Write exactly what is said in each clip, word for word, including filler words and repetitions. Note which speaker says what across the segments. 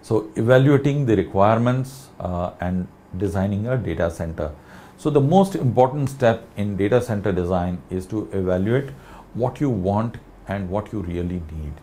Speaker 1: So evaluating the requirements uh, and designing a data center. So the most important step in data center design is to evaluate what you want and what you really need.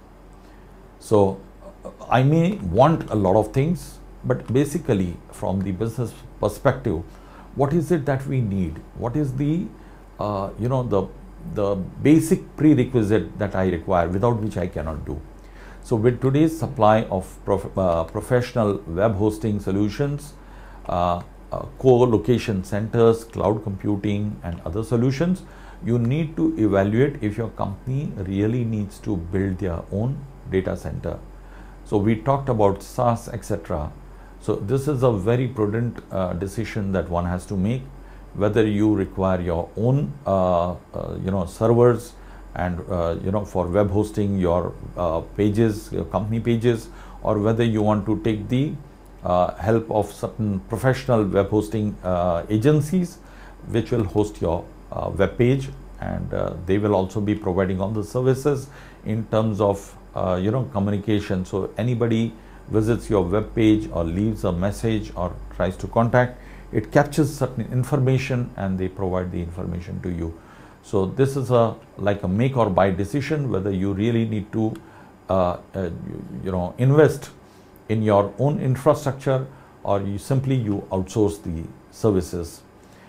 Speaker 1: So I may want a lot of things, but basically from the business perspective, what is it that we need? What is the, uh, you know, the, the basic prerequisite that I require without which I cannot do? So with today's supply of prof uh, professional web hosting solutions, uh, uh, co-location centers, cloud computing and other solutions, you need to evaluate if your company really needs to build their own data center. So we talked about SaaS, et cetera. So this is a very prudent uh, decision that one has to make, whether you require your own, uh, uh, you know, servers and uh, you know, for web hosting your uh, pages, your company pages, or whether you want to take the uh, help of certain professional web hosting uh, agencies which will host your uh, web page, and uh, they will also be providing all the services in terms of uh, you know, communication. So anybody visits your web page or leaves a message or tries to contact, it captures certain information and they provide the information to you. So this is a like a make or buy decision, whether you really need to uh, uh, you, you know, invest in your own infrastructure or you simply you outsource the services.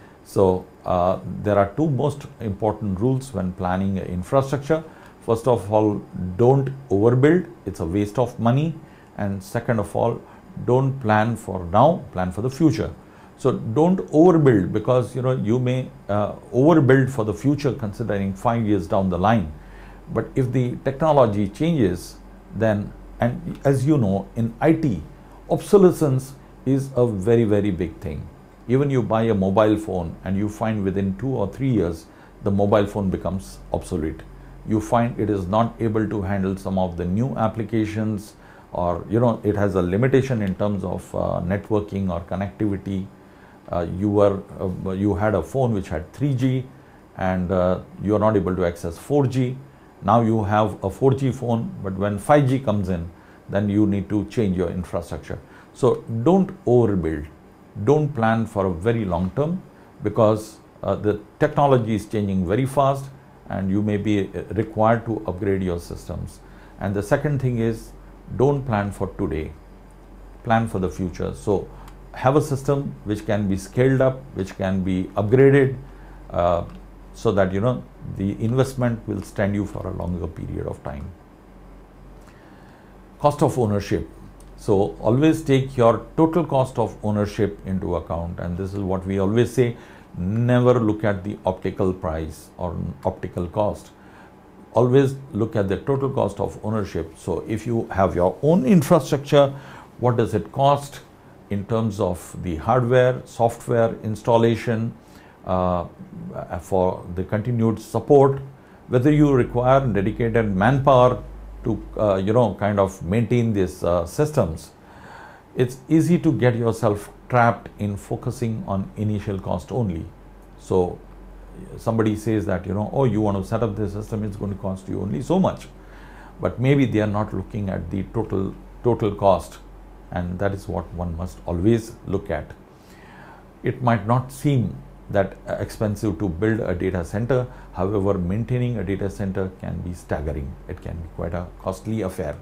Speaker 1: So uh, there are two most important rules when planning infrastructure. First of all, don't overbuild, it's a waste of money. And second of all, don't plan for now, plan for the future. So don't overbuild, because you know you may uh, overbuild for the future considering five years down the line. But if the technology changes, then, and as you know, in I T, obsolescence is a very, very big thing. Even you buy a mobile phone and you find within two or three years, the mobile phone becomes obsolete. You find it is not able to handle some of the new applications, or you know, it has a limitation in terms of uh, networking or connectivity. Uh, you were uh, you had a phone which had three G and uh, you are not able to access four G. Now you have a four G phone, but when five G comes in, then you need to change your infrastructure. So don't overbuild, don't plan for a very long term, because uh, the technology is changing very fast and you may be required to upgrade your systems. And the second thing is, don't plan for today, plan for the future. So have a system which can be scaled up, which can be upgraded, uh, so that you know the investment will stand you for a longer period of time. Cost of ownership. So always take your total cost of ownership into account, and this is what we always say, never look at the optical price or optical cost. Always look at the total cost of ownership. So if you have your own infrastructure, what does it cost in terms of the hardware, software installation, uh, for the continued support, whether you require dedicated manpower to uh, you know, kind of maintain these uh, systems. It's easy to get yourself trapped in focusing on initial cost only. So somebody says that, you know, oh, you want to set up this system, it's going to cost you only so much. But maybe they are not looking at the total total cost, and that is what one must always look at. It might not seem that expensive to build a data center. However, maintaining a data center can be staggering. It can be quite a costly affair.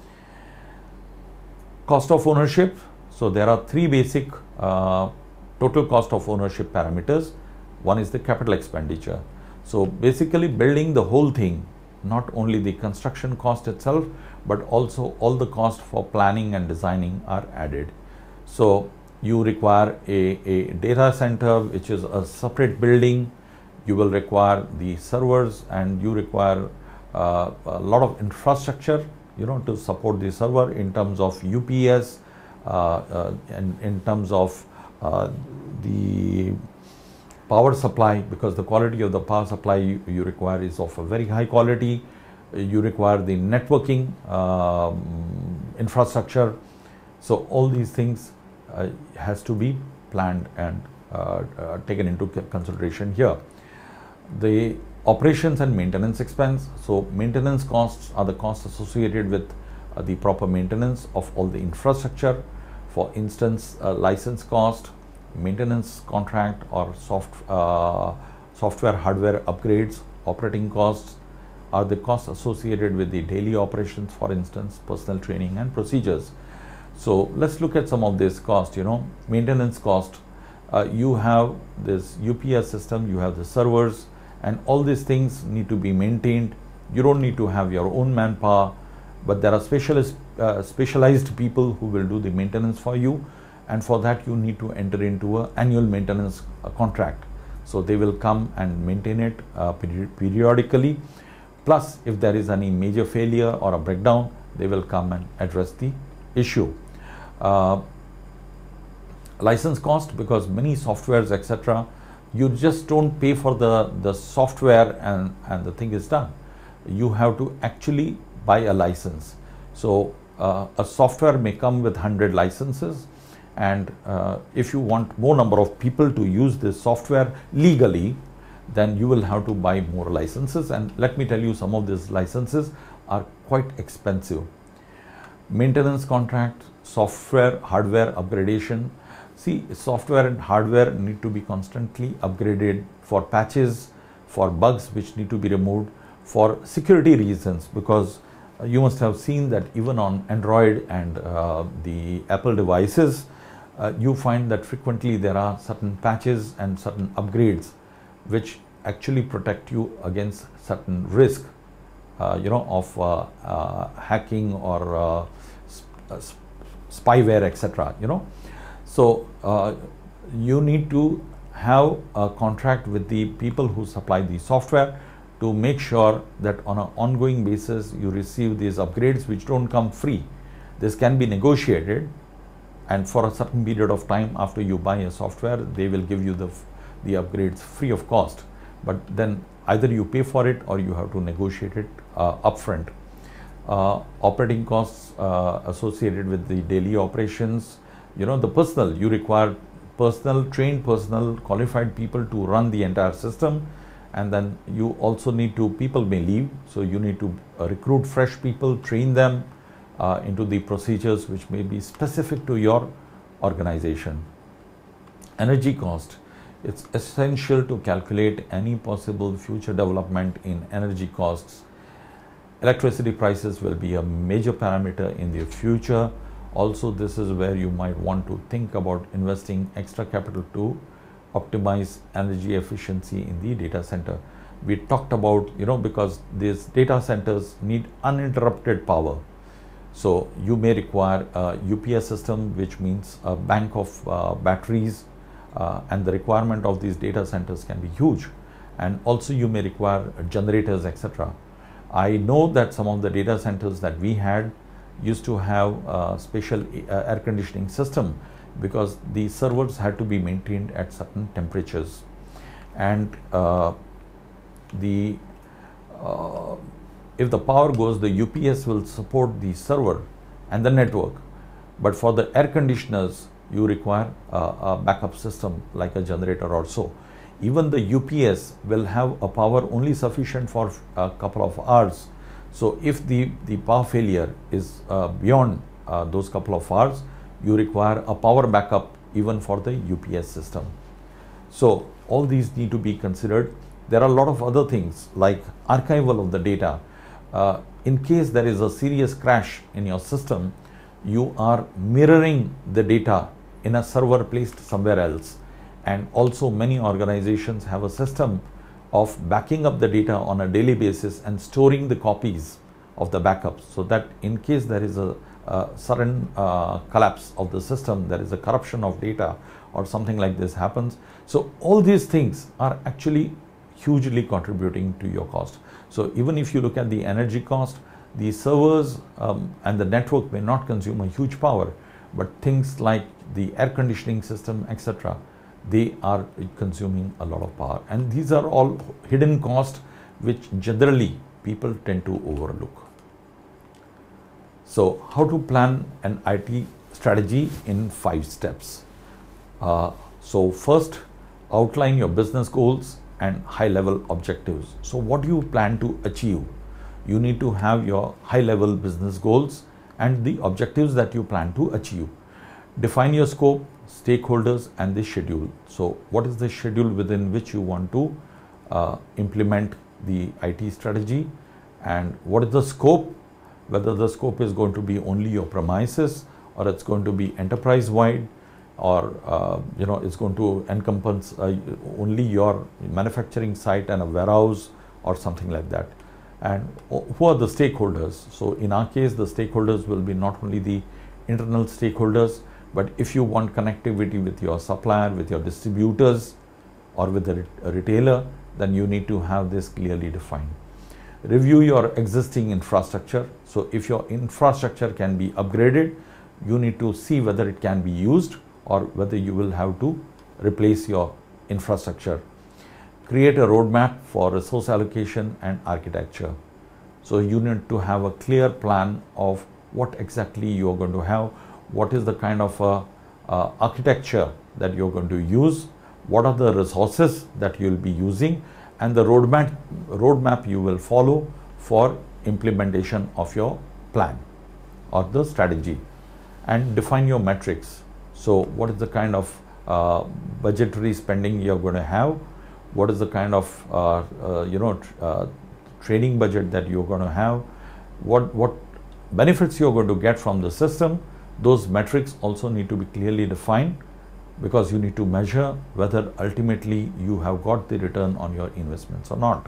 Speaker 1: Cost of ownership. So there are three basic uh, total cost of ownership parameters. One is the capital expenditure. So basically building the whole thing, not only the construction cost itself, but also all the cost for planning and designing are added. So you require a, a data center, which is a separate building. You will require the servers, and you require uh, a lot of infrastructure, you know, to support the server in terms of U P S, uh, uh, and in terms of uh, the power supply, because the quality of the power supply you, you require is of a very high quality. You require the networking um, infrastructure. So all these things uh, has to be planned and uh, uh, taken into consideration here. The operations and maintenance expense. So maintenance costs are the costs associated with uh, the proper maintenance of all the infrastructure. For instance, uh, license cost, maintenance contract, or soft uh, software hardware upgrades, operating costs, are the costs associated with the daily operations, for instance, personal training and procedures. So let's look at some of this cost. You know, maintenance cost. Uh, you have this U P S system, you have the servers, and all these things need to be maintained. You don't need to have your own manpower, but there are specialist, uh, specialized people who will do the maintenance for you, and for that you need to enter into an annual maintenance uh, contract. So they will come and maintain it uh, peri periodically. Plus, if there is any major failure or a breakdown, they will come and address the issue. Uh, license cost, because many softwares, et cetera, you just don't pay for the, the software and, and the thing is done. You have to actually buy a license. So uh, a software may come with one hundred licenses, and uh, if you want more number of people to use this software legally, then you will have to buy more licenses. And let me tell you, some of these licenses are quite expensive. Maintenance contract, software, hardware upgradation. See, software and hardware need to be constantly upgraded for patches, for bugs which need to be removed, for security reasons, because uh, you must have seen that even on Android and uh, the Apple devices, uh, you find that frequently there are certain patches and certain upgrades which actually protect you against certain risk, uh, you know, of uh, uh, hacking or uh, sp uh, spyware, et cetera. You know, so uh, you need to have a contract with the people who supply the software to make sure that on an ongoing basis you receive these upgrades, which don't come free. This can be negotiated, and for a certain period of time after you buy a software, they will give you the the upgrades free of cost. But then either you pay for it or you have to negotiate it uh, upfront. Uh, operating costs uh, associated with the daily operations. You know, the personnel, you require personnel, trained personnel, qualified people to run the entire system. And then you also need to, people may leave, so you need to uh, recruit fresh people, train them uh, into the procedures which may be specific to your organization. Energy cost. It's essential to calculate any possible future development in energy costs. Electricity prices will be a major parameter in the future. Also, this is where you might want to think about investing extra capital to optimize energy efficiency in the data center. We talked about, you know, because these data centers need uninterrupted power. So you may require a U P S system, which means a bank of uh, batteries, uh, and the requirement of these data centers can be huge. And also you may require generators, et cetera. I know that some of the data centers that we had used to have a special uh, air conditioning system, because the servers had to be maintained at certain temperatures, and uh, the uh, if the power goes, the U P S will support the server and the network, but for the air conditioners you require uh, a backup system like a generator or so. Even the U P S will have a power only sufficient for a couple of hours. So if the the power failure is uh, beyond uh, those couple of hours, you require a power backup even for the U P S system. So all these need to be considered. There are a lot of other things like archival of the data. Uh, in case there is a serious crash in your system, you are mirroring the data in a server placed somewhere else. And also many organizations have a system of backing up the data on a daily basis and storing the copies of the backups, so that in case there is a Uh, sudden uh, collapse of the system, there is a corruption of data or something like this happens. So all these things are actually hugely contributing to your cost. So even if you look at the energy cost, the servers um, and the network may not consume a huge power, but things like the air conditioning system, et cetera, they are consuming a lot of power. And these are all hidden costs which generally people tend to overlook. So how to plan an I T strategy in five steps. Uh, so first, outline your business goals and high level objectives. So what do you plan to achieve? You need to have your high level business goals and the objectives that you plan to achieve. Define your scope, stakeholders, and the schedule. So what is the schedule within which you want to uh, implement the I T strategy, and what is the scope, whether the scope is going to be only your premises or it's going to be enterprise wide, or uh, you know it's going to encompass uh, only your manufacturing site and a warehouse or something like that. And who are the stakeholders? So in our case, the stakeholders will be not only the internal stakeholders, but if you want connectivity with your supplier, with your distributors, or with a retailer, then you need to have this clearly defined. Review your existing infrastructure. So if your infrastructure can be upgraded, you need to see whether it can be used or whether you will have to replace your infrastructure. Create a roadmap for resource allocation and architecture. So you need to have a clear plan of what exactly you are going to have, what is the kind of uh, uh, architecture that you're going to use, what are the resources that you'll be using, and the roadmap, roadmap you will follow for implementation of your plan or the strategy. And define your metrics. So what is the kind of uh, budgetary spending you're going to have, what is the kind of uh, uh, you know tr uh, training budget that you're going to have, what what benefits you're going to get from the system. Those metrics also need to be clearly defined, because you need to measure whether ultimately you have got the return on your investments or not.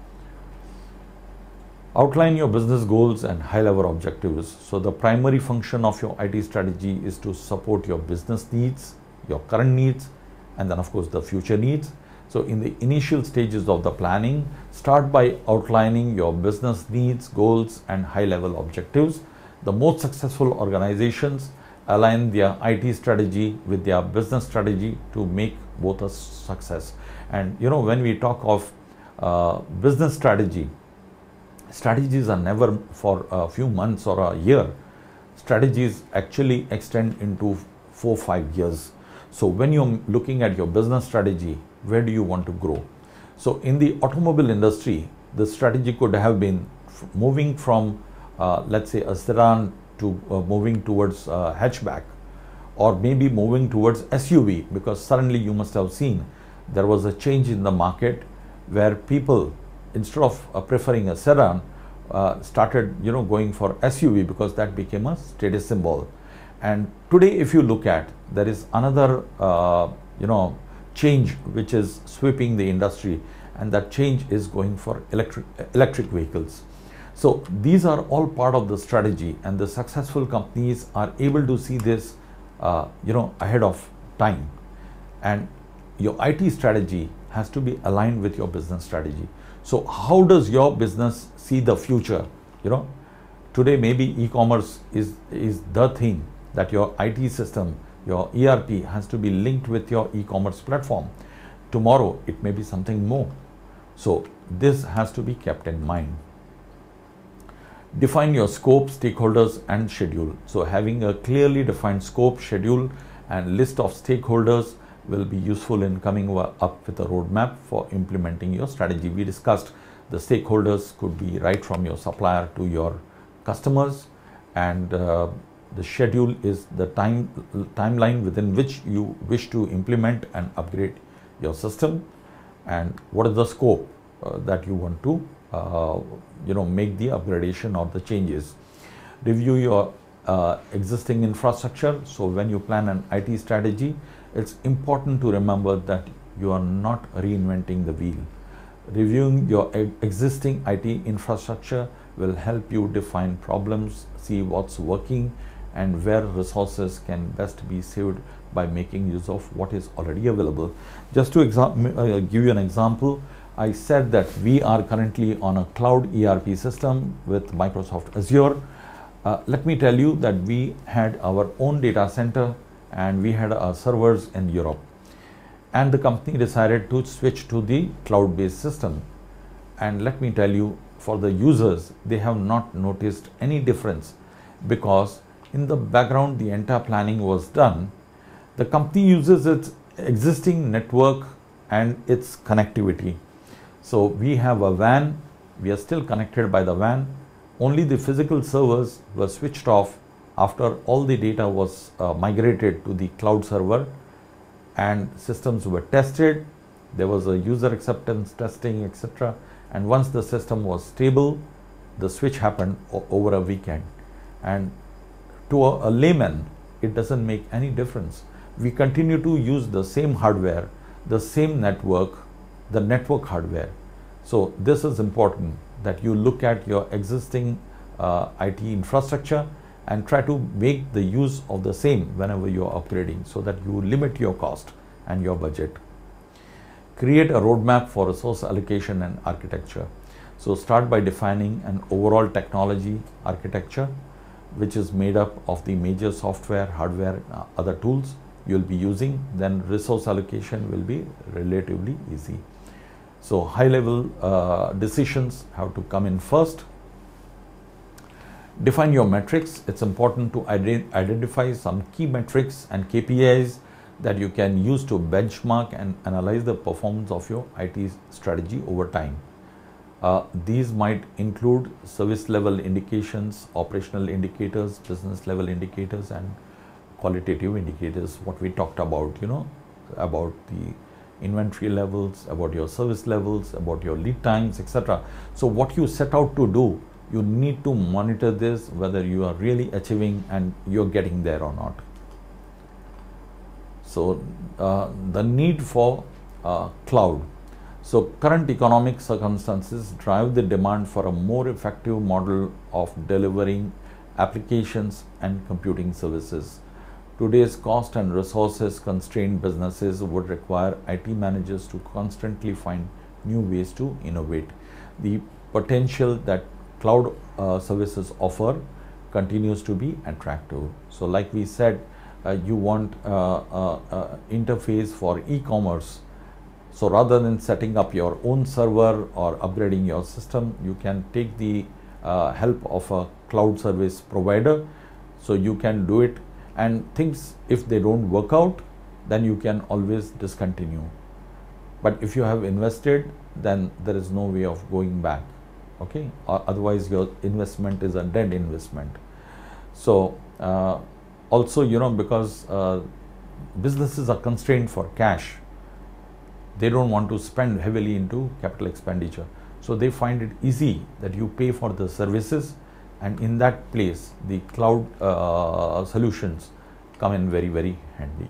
Speaker 1: Outline your business goals and high-level objectives. So the primary function of your I T strategy is to support your business needs, your current needs, and then of course the future needs. So in the initial stages of the planning, start by outlining your business needs, goals, and high-level objectives. The most successful organizations align their I T strategy with their business strategy to make both a success. And you know, when we talk of uh, business strategy, strategies are never for a few months or a year. Strategies actually extend into four, five years. So when you're looking at your business strategy, where do you want to grow? So in the automobile industry, the strategy could have been moving from, uh, let's say, a sedan to uh, moving towards uh, hatchback, or maybe moving towards S U V, because suddenly you must have seen there was a change in the market where people, instead of uh, preferring a sedan, uh, started you know going for S U V, because that became a status symbol. And today, if you look at, there is another uh, you know change which is sweeping the industry, and that change is going for electric electric vehicles. So these are all part of the strategy, and the successful companies are able to see this uh, you know ahead of time. And your I T strategy has to be aligned with your business strategy. So how does your business see the future? You know, today maybe e-commerce is is the thing that your I T system, your E R P has to be linked with your e-commerce platform. Tomorrow it may be something more. So this has to be kept in mind. Define your scope, stakeholders, and schedule. So having a clearly defined scope, schedule, and list of stakeholders will be useful in coming up with a roadmap for implementing your strategy. We discussed the stakeholders could be right from your supplier to your customers, and uh, the schedule is the time timeline within which you wish to implement and upgrade your system, and what is the scope uh, that you want to uh, you know make the upgradation or the changes. Review your uh, existing infrastructure. So when you plan an I T strategy, it's important to remember that you are not reinventing the wheel. Reviewing your existing I T infrastructure will help you define problems, see what's working, and where resources can best be saved by making use of what is already available. Just to uh, give you an example, I said that we are currently on a cloud E R P system with Microsoft Azure. Uh, let me tell you that we had our own data center and we had our servers in Europe. And the company decided to switch to the cloud-based system. And let me tell you, for the users, they have not noticed any difference, because in the background, the entire planning was done. The company uses its existing network and its connectivity. So we have a W A N, we are still connected by the W A N, only the physical servers were switched off After all the data was uh, migrated to the cloud server and systems were tested, there was a user acceptance testing, et cetera. And once the system was stable, the switch happened over a weekend. And to a, a layman, it doesn't make any difference. We continue to use the same hardware, the same network, the network hardware. So this is important, that you look at your existing uh, I T infrastructure and try to make the use of the same whenever you are upgrading, so that you limit your cost and your budget. Create a roadmap for resource allocation and architecture. So start by defining an overall technology architecture, which is made up of the major software, hardware, uh, other tools you'll be using. Then resource allocation will be relatively easy. So high level uh, decisions have to come in first. Define your metrics. It's important to ident identify some key metrics and K P Is that you can use to benchmark and analyze the performance of your I T strategy over time. Uh, these might include service level indications, operational indicators, business level indicators, and qualitative indicators, what we talked about, you know, about the inventory levels, about your service levels, about your lead times, et cetera. So what you set out to do, you need to monitor this, whether you are really achieving and you're getting there or not. So uh, the need for uh, cloud. So current economic circumstances drive the demand for a more effective model of delivering applications and computing services. Today's cost and resources constrained businesses would require I T managers to constantly find new ways to innovate. The potential that cloud uh, services offer continues to be attractive. So like we said, uh, you want uh, uh, uh, interface for e-commerce. So rather than setting up your own server or upgrading your system, you can take the uh, help of a cloud service provider. So you can do it, and things, if they don't work out, then you can always discontinue. But if you have invested, then there is no way of going back. Okay, or otherwise your investment is a dead investment. So uh, also, you know, because uh, businesses are constrained for cash, they don't want to spend heavily into capital expenditure. So they find it easy that you pay for the services, and in that place the cloud uh, solutions come in very, very handy.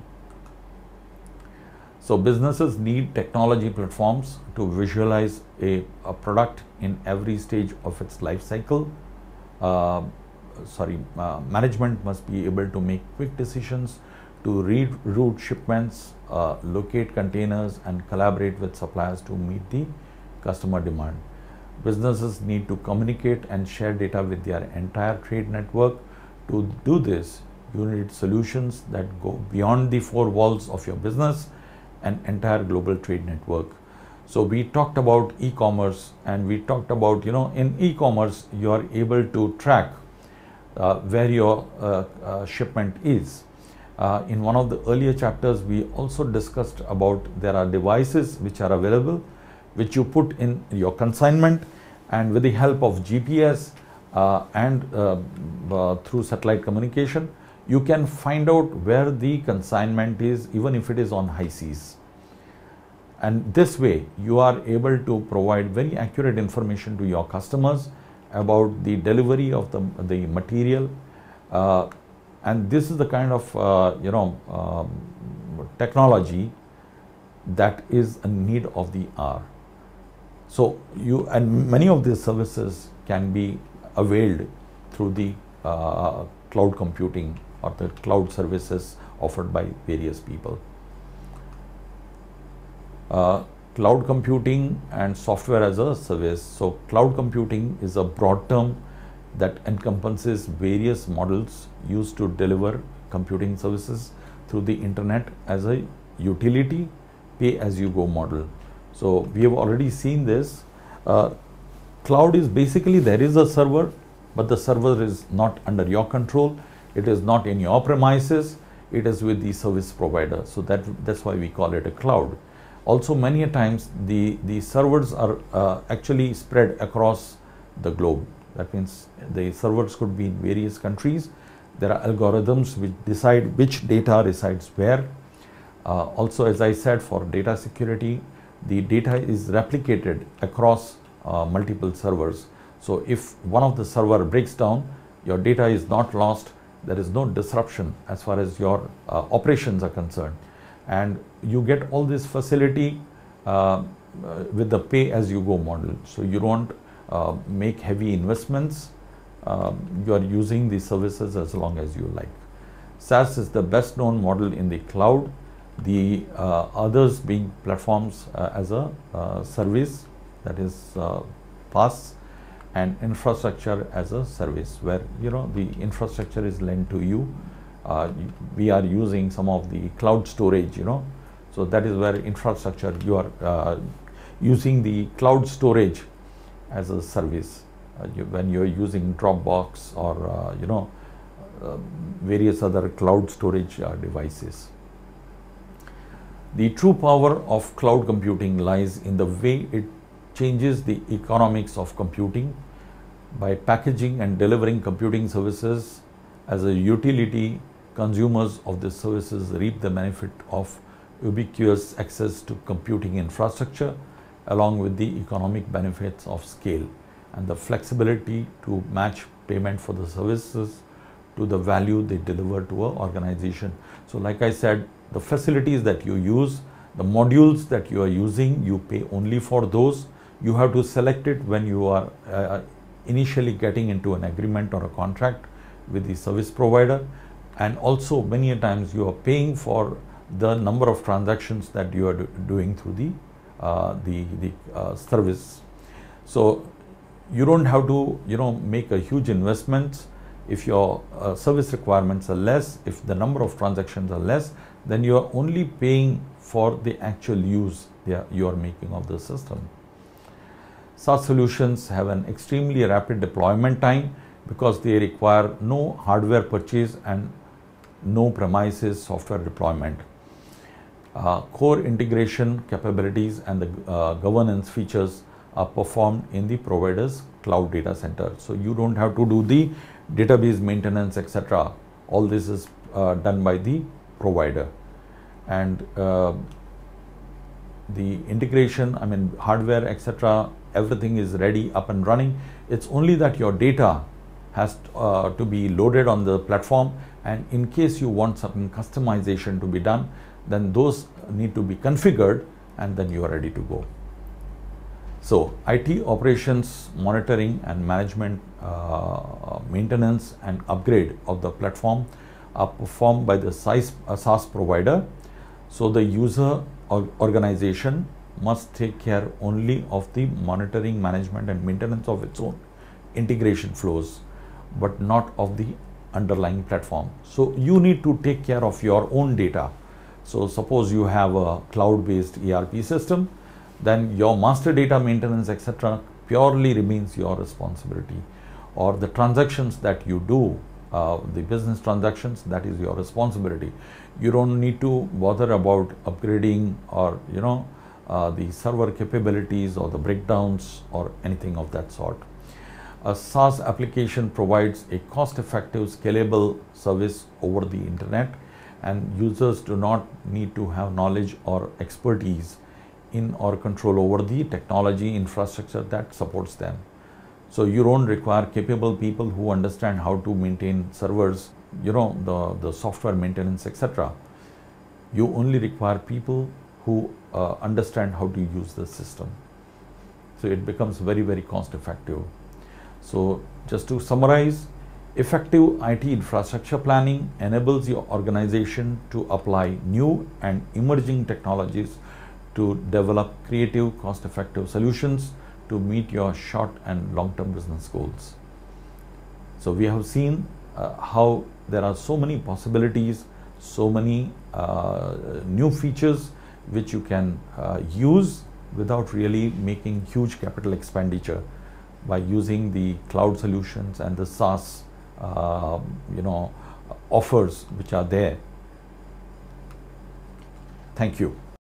Speaker 1: So businesses need technology platforms to visualize a, a product in every stage of its life cycle. Uh, sorry, uh, management must be able to make quick decisions, to reroute shipments, uh, locate containers, and collaborate with suppliers to meet the customer demand. Businesses need to communicate and share data with their entire trade network. To do this, you need solutions that go beyond the four walls of your business and entire global trade network. So we talked about e-commerce, and we talked about, you know, in e-commerce you are able to track uh, where your uh, uh, shipment is. Uh, in one of the earlier chapters, we also discussed about there are devices which are available, which you put in your consignment, and with the help of G P S uh, and uh, uh, through satellite communication, you can find out where the consignment is, even if it is on high seas. And this way you are able to provide very accurate information to your customers about the delivery of the, the material. Uh, and this is the kind of uh, you know um, technology that is a need of the hour. So you, and many of these services can be availed through the uh, cloud computing or the cloud services offered by various people. Uh, cloud computing and software as a service. So cloud computing is a broad term that encompasses various models used to deliver computing services through the internet as a utility pay-as-you-go model. So we have already seen this. Uh, cloud is basically, there is a server, but the server is not under your control. It is not in your premises. It is with the service provider. So that that's why we call it a cloud. Also, many a times the the servers are uh, actually spread across the globe. That means the servers could be in various countries, There are algorithms which decide which data resides where. Uh, also, as I said, for data security, the data is replicated across uh, multiple servers. So if one of the server breaks down, your data is not lost. There is no disruption as far as your uh, operations are concerned. And you get all this facility uh, with the pay-as-you-go model. So you don't uh, make heavy investments. Uh, you are using the services as long as you like. SaaS is the best known model in the cloud. The uh, others being platforms uh, as a uh, service, that is uh, PaaS, and infrastructure as a service, where you know the infrastructure is lent to you. Uh, we are using some of the cloud storage, you know, so that is where infrastructure, you are uh, using the cloud storage as a service. Uh, you, when you are using Dropbox or uh, you know uh, various other cloud storage uh, devices. The true power of cloud computing lies in the way it changes the economics of computing by packaging and delivering computing services as a utility. Consumers of the services reap the benefit of ubiquitous access to computing infrastructure, along with the economic benefits of scale and the flexibility to match payment for the services to the value they deliver to an organization. So like I said, the facilities that you use, the modules that you are using, you pay only for those. You have to select it when you are uh, initially getting into an agreement or a contract with the service provider. And also many a times you are paying for the number of transactions that you are do doing through the, uh, the, the uh, service. So you don't have to, you know, make a huge investment. If your uh, service requirements are less, if the number of transactions are less, then you are only paying for the actual use you are making of the system. SaaS solutions have an extremely rapid deployment time because they require no hardware purchase and no premises software deployment. Uh, core integration capabilities and the uh, governance features are performed in the provider's cloud data center. So you don't have to do the database maintenance, et cetera. All this is uh, done by the provider. And uh, the integration, I mean hardware, et cetera, everything is ready, up and running. It's only that your data has uh, to be loaded on the platform, and in case you want some customization to be done, then those need to be configured, and then you are ready to go. So I T operations, monitoring and management, uh, maintenance and upgrade of the platform are performed by the SaaS provider. So the user or organization must take care only of the monitoring, management and maintenance of its own integration flows, but not of the underlying platform. So you need to take care of your own data. So suppose you have a cloud-based E R P system, then your master data maintenance, et cetera, purely remains your responsibility. Or the transactions that you do, uh, the business transactions, that is your responsibility. You don't need to bother about upgrading or you know uh, the server capabilities or the breakdowns or anything of that sort. A SaaS application provides a cost-effective, scalable service over the internet, and users do not need to have knowledge or expertise in or control over the technology infrastructure that supports them. So you don't require capable people who understand how to maintain servers, you know, the, the software maintenance, et cetera. You only require people who uh, understand how to use the system. So it becomes very, very cost effective. So just to summarize, effective I T infrastructure planning enables your organization to apply new and emerging technologies to develop creative, cost-effective solutions to meet your short and long-term business goals. So we have seen uh, how there are so many possibilities, so many uh, new features which you can uh, use without really making huge capital expenditure by using the cloud solutions and the SaaS uh, you know, offers which are there. Thank you.